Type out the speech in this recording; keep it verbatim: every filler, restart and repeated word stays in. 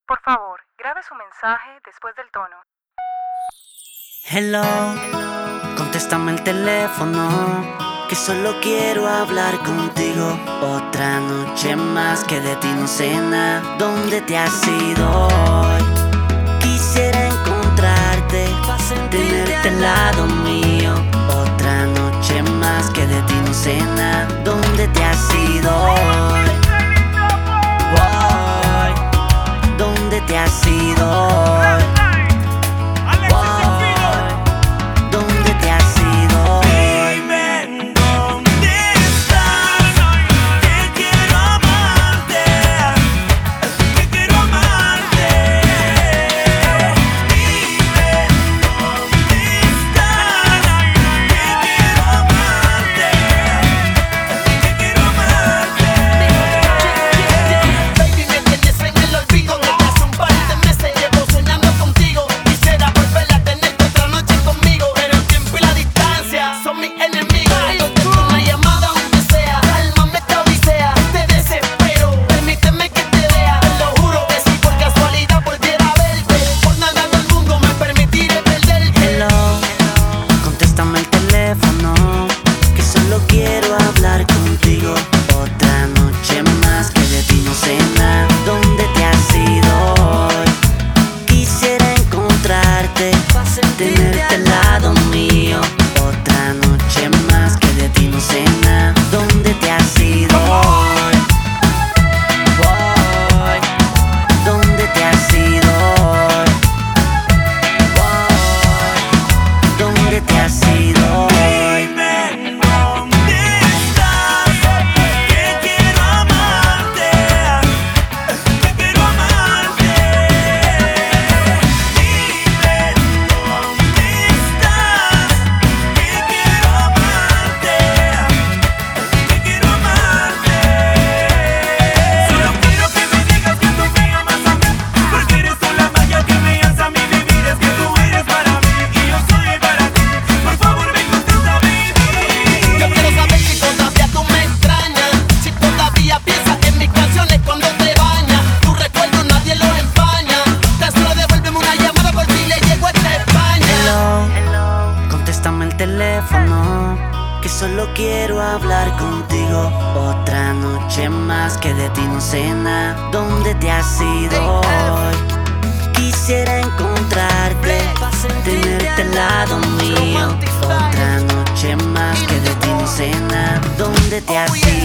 Por favor, grabe su mensaje después del tono. Hello, contéstame el teléfono, que solo quiero hablar contigo. Otra noche más que de ti no sé nada. ¿Dónde te has ido hoy? Quisiera encontrarte, tenerte al lado mío. Otra noche más que de ti no sé nada. ¿Dónde te has ido hoy? Hoy. ¿Dónde te has ido hoy? Que solo quiero hablar contigo. Otra noche más que de ti no sé nada. ¿Dónde te has ido hoy? Quisiera encontrarte, tenerte al lado mío. Otra noche más que de ti no sé nada. ¿Dónde te has ido hoy? Hoy. ¿Dónde te has ido hoy? Hoy. ¿Dónde te has ido hoy? Contéstame el teléfono, que solo quiero hablar contigo. Otra noche más que de ti no sé nada. ¿Dónde te has ido hoy? Quisiera encontrarte, tenerte al lado mío. Otra noche más que de ti no sé nada. ¿Dónde te has ido?